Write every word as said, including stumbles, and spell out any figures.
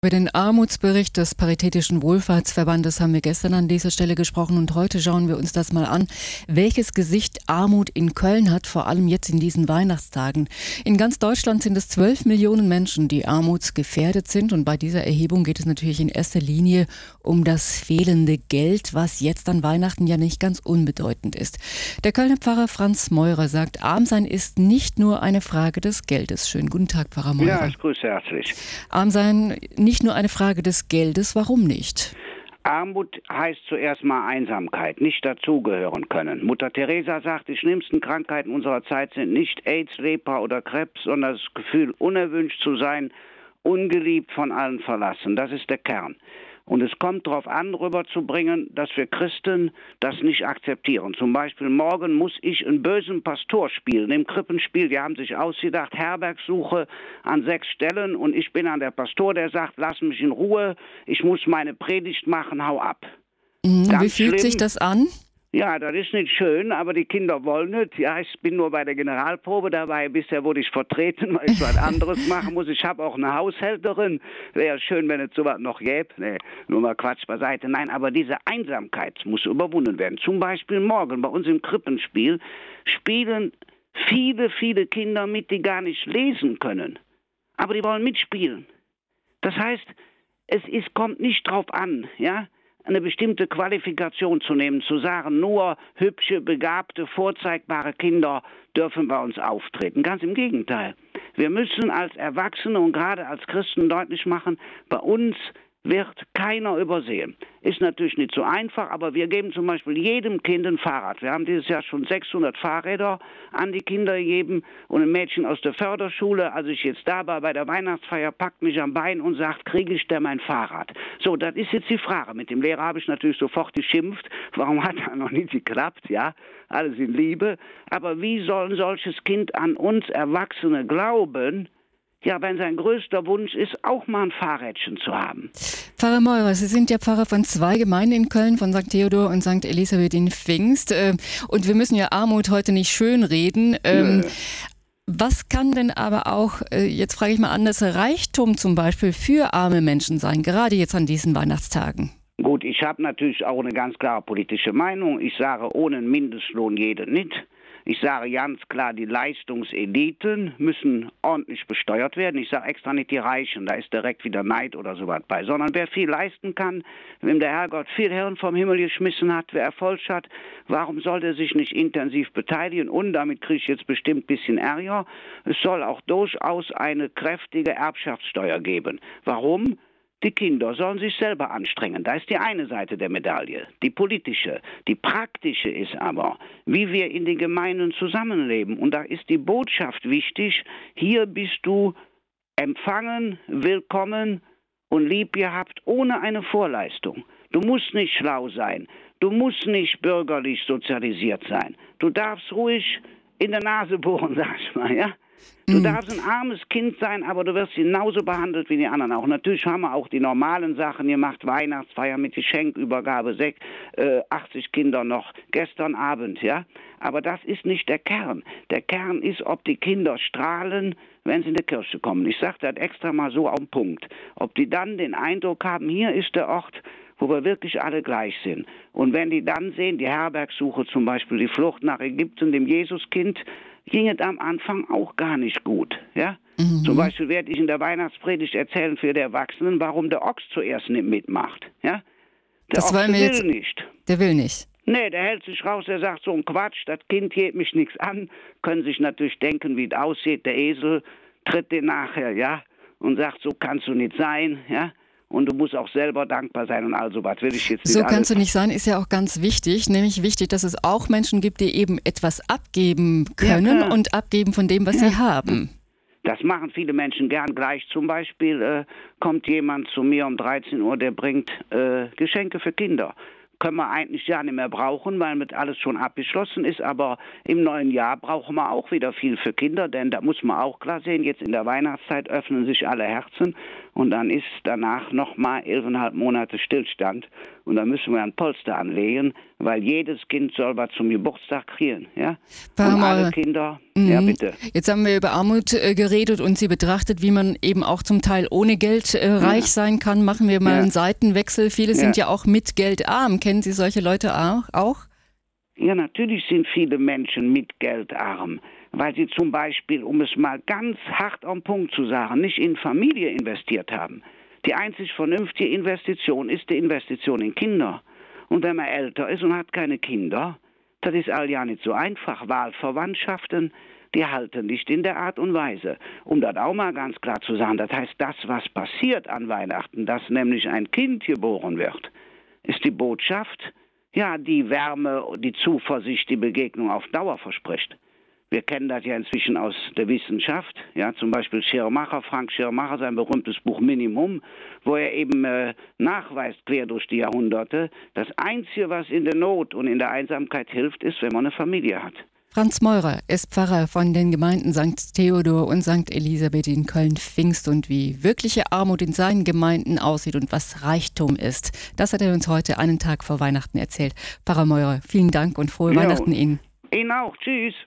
Über den Armutsbericht des Paritätischen Wohlfahrtsverbandes haben wir gestern an dieser Stelle gesprochen und heute schauen wir uns das mal an, welches Gesicht Armut in Köln hat, vor allem jetzt in diesen Weihnachtstagen. In ganz Deutschland sind es zwölf Millionen Menschen, die armutsgefährdet sind, und bei dieser Erhebung geht es natürlich in erster Linie um das fehlende Geld, was jetzt an Weihnachten ja nicht ganz unbedeutend ist. Der Kölner Pfarrer Franz Meurer sagt, Armsein ist nicht nur eine Frage des Geldes. Schönen guten Tag, Pfarrer Meurer. Ja, ich grüße herzlich. Armsein nicht nur eine Frage des Geldes, warum nicht? Armut heißt zuerst mal Einsamkeit, nicht dazugehören können. Mutter Teresa sagt, die schlimmsten Krankheiten unserer Zeit sind nicht AIDS, Lepra oder Krebs, sondern das Gefühl, unerwünscht zu sein, ungeliebt, von allen verlassen. Das ist der Kern. Und es kommt darauf an, rüberzubringen, dass wir Christen das nicht akzeptieren. Zum Beispiel, morgen muss ich einen bösen Pastor spielen im Krippenspiel. Die haben sich ausgedacht, Herbergsuche an sechs Stellen, und ich bin an der Pastor, der sagt, lass mich in Ruhe, ich muss meine Predigt machen, hau ab. Mhm, wie fühlt schlimm. sich das an? Ja, das ist nicht schön, aber die Kinder wollen nicht. Ja, ich bin nur bei der Generalprobe dabei. Bisher wurde ich vertreten, weil ich was anderes machen muss. Ich habe auch eine Haushälterin. Wäre schön, wenn es sowas noch gäbe. Nee, nur mal Quatsch beiseite. Nein, aber diese Einsamkeit muss überwunden werden. Zum Beispiel morgen bei uns im Krippenspiel spielen viele, viele Kinder mit, die gar nicht lesen können. Aber die wollen mitspielen. Das heißt, es ist, kommt nicht drauf an, ja, eine bestimmte Qualifikation zu nehmen, zu sagen, nur hübsche, begabte, vorzeigbare Kinder dürfen bei uns auftreten. Ganz im Gegenteil. Wir müssen als Erwachsene und gerade als Christen deutlich machen, bei uns wird keiner übersehen. Ist natürlich nicht so einfach, aber wir geben zum Beispiel jedem Kind ein Fahrrad. Wir haben dieses Jahr schon sechshundert Fahrräder an die Kinder gegeben, und ein Mädchen aus der Förderschule, als ich jetzt da war bei der Weihnachtsfeier, packt mich am Bein und sagt, kriege ich denn mein Fahrrad? So, das ist jetzt die Frage. Mit dem Lehrer habe ich natürlich sofort geschimpft. Warum hat das noch nicht geklappt? Ja, alles in Liebe. Aber wie soll ein solches Kind an uns Erwachsene glauben, ja, wenn sein größter Wunsch ist, auch mal ein Fahrrädchen zu haben? Pfarrer Meurer, Sie sind ja Pfarrer von zwei Gemeinden in Köln, von Sankt Theodor und Sankt Elisabeth in Pfingst. Und wir müssen ja Armut heute nicht schönreden. Ähm, was kann denn aber auch, jetzt frage ich mal anders, Reichtum zum Beispiel für arme Menschen sein, gerade jetzt an diesen Weihnachtstagen? Gut, ich habe natürlich auch eine ganz klare politische Meinung. Ich sage, ohne einen Mindestlohn jeder nicht. Ich sage ganz klar, die Leistungseliten müssen ordentlich besteuert werden. Ich sage extra nicht die Reichen, da ist direkt wieder Neid oder sowas bei, sondern wer viel leisten kann, wem der Herrgott viel Hirn vom Himmel geschmissen hat, wer Erfolg hat, warum soll der sich nicht intensiv beteiligen? Und damit kriege ich jetzt bestimmt ein bisschen Ärger. Es soll auch durchaus eine kräftige Erbschaftssteuer geben. Warum? Die Kinder sollen sich selber anstrengen. Da ist die eine Seite der Medaille, die politische. Die praktische ist aber, wie wir in den Gemeinden zusammenleben. Und da ist die Botschaft wichtig, hier bist du empfangen, willkommen und lieb gehabt, ohne eine Vorleistung. Du musst nicht schlau sein, du musst nicht bürgerlich sozialisiert sein. Du darfst ruhig in der Nase bohren, sag ich mal, ja? Du mm. darfst ein armes Kind sein, aber du wirst genauso behandelt wie die anderen auch. Natürlich haben wir auch die normalen Sachen gemacht, Weihnachtsfeier mit Geschenkübergabe, äh, achtzig Kinder noch gestern Abend, ja. Aber das ist nicht der Kern. Der Kern ist, ob die Kinder strahlen, wenn sie in die Kirche kommen. Ich sage das extra mal so auf den Punkt. Ob die dann den Eindruck haben, hier ist der Ort, wo wir wirklich alle gleich sind. Und wenn die dann sehen, die Herbergsuche zum Beispiel, die Flucht nach Ägypten, dem Jesuskind, ging es am Anfang auch gar nicht gut. Ja? Mhm. Zum Beispiel werde ich in der Weihnachtspredigt erzählen für die Erwachsenen, warum der Ochs zuerst nicht mitmacht. Ja? Der das Ochs will jetzt, nicht. Der will nicht. Nee, der hält sich raus, der sagt so ein Quatsch, das Kind geht mich nichts an. Können sich natürlich denken, wie es aussieht. Der Esel tritt den nachher, ja, und sagt, so kannst du nicht sein, ja. Und du musst auch selber dankbar sein und all so was will ich jetzt nicht. So kannst du nicht sein, ist ja auch ganz wichtig. Nämlich wichtig, dass es auch Menschen gibt, die eben etwas abgeben können ja, und abgeben von dem, was ja. sie haben. Das machen viele Menschen gern. Gleich zum Beispiel äh, kommt jemand zu mir um dreizehn Uhr, der bringt äh, Geschenke für Kinder. Können wir eigentlich ja nicht mehr brauchen, weil mit alles schon abgeschlossen ist. Aber im neuen Jahr brauchen wir auch wieder viel für Kinder, denn da muss man auch klar sehen, jetzt in der Weihnachtszeit öffnen sich alle Herzen Und dann ist danach nochmal elfeinhalb Monate Stillstand. Und da müssen wir ein Polster anlegen, weil jedes Kind soll was zum Geburtstag kriegen. Ja? Und alle Kinder, mhm. ja bitte. Jetzt haben wir über Armut äh, geredet und Sie betrachtet, wie man eben auch zum Teil ohne Geld äh, reich ja. sein kann. Machen wir mal ja. einen Seitenwechsel. Viele ja. sind ja auch mit Geld arm. Kennen Sie solche Leute auch? auch? Ja, natürlich sind viele Menschen mit Geld arm, weil sie zum Beispiel, um es mal ganz hart am Punkt zu sagen, nicht in Familie investiert haben. Die einzig vernünftige Investition ist die Investition in Kinder. Und wenn man älter ist und hat keine Kinder, das ist all ja nicht so einfach. Wahlverwandtschaften, die halten nicht in der Art und Weise. Um das auch mal ganz klar zu sagen, das heißt, das, was passiert an Weihnachten, dass nämlich ein Kind geboren wird, ist die Botschaft, ja, die Wärme, die Zuversicht, die Begegnung auf Dauer verspricht. Wir kennen das ja inzwischen aus der Wissenschaft, ja, zum Beispiel Schirmacher, Frank Schirmacher, sein berühmtes Buch Minimum, wo er eben äh, nachweist, quer durch die Jahrhunderte, das Einzige, was in der Not und in der Einsamkeit hilft, ist, wenn man eine Familie hat. Franz Meurer ist Pfarrer von den Gemeinden Sankt Theodor und Sankt Elisabeth in Köln-Pfingst und wie wirkliche Armut in seinen Gemeinden aussieht und was Reichtum ist. Das hat er uns heute einen Tag vor Weihnachten erzählt. Pfarrer Meurer, vielen Dank und frohe Ja, Weihnachten Ihnen. Ihnen auch. Tschüss.